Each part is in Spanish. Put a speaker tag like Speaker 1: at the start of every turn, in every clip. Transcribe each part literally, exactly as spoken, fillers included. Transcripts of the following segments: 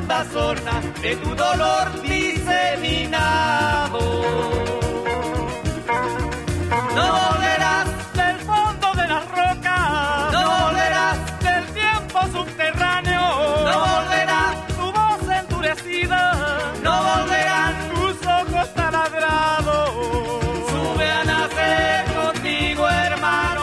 Speaker 1: profunda zona de tu dolor diseminado. No volverás
Speaker 2: del fondo de las rocas,
Speaker 1: no volverás
Speaker 2: del tiempo subterráneo,
Speaker 1: no volverás
Speaker 2: tu voz endurecida,
Speaker 1: no volverán
Speaker 2: tus ojos taladrados.
Speaker 1: Sube a nacer contigo, hermano.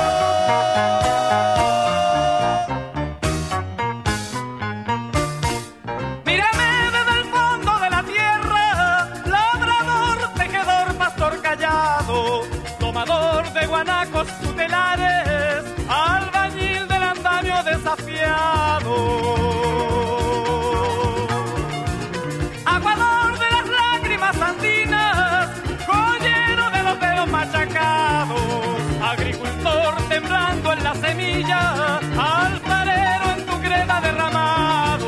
Speaker 2: Mírame desde el fondo de la tierra, labrador, tejedor, pastor callado, tomador de guanacos tutelares, albañil del andamio desafiado. Aguador de las lágrimas andinas, joyero de los dedos machacados, agricultor temblando en la semilla, alfarero en tu greda derramado.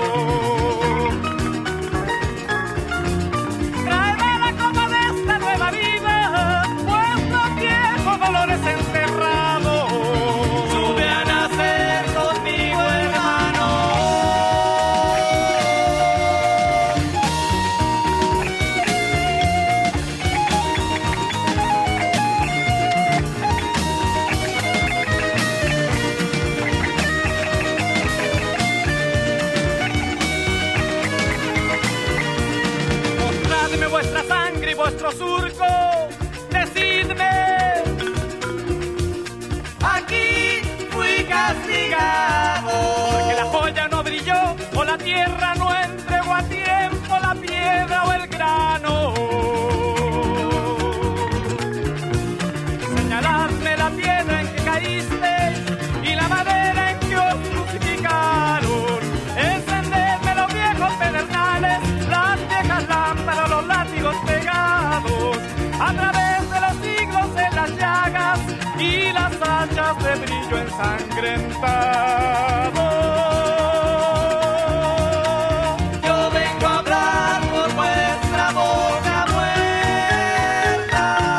Speaker 2: Tráeme la copa de esta nueva vida, vuestros viejos dolores enterrados.
Speaker 1: Sube a nacer conmigo, hermano.
Speaker 2: Mostradme vuestra sangre y vuestro surco, decidme.
Speaker 1: Aquí fui castigado.
Speaker 2: Porque la joya no brilló, o la tierra no entregó a tiempo la piedra o el grano. Señaladme la piedra en que caísteis y la madera en que os crucificaron. Encendedme los viejos pedernales, las viejas lámparas, los látigos pegados. A través de los siglos en las llagas y las hachas de brillo ensangrentado.
Speaker 1: Yo vengo a hablar por vuestra boca muerta.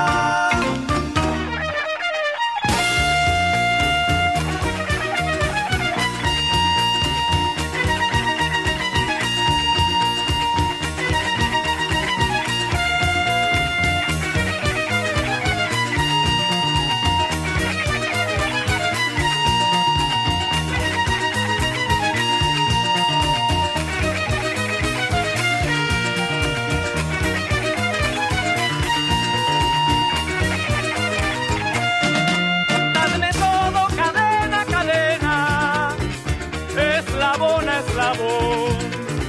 Speaker 2: Contadme todo, cadena, cadena, eslabón a eslabón.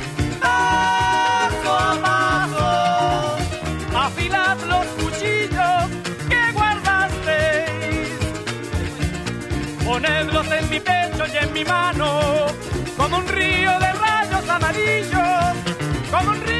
Speaker 1: Paso a paso,
Speaker 2: Afilad los cuchillos que guardasteis, ponedlos en mi pecho y en mi mano, como un río de rayos amarillos, como un río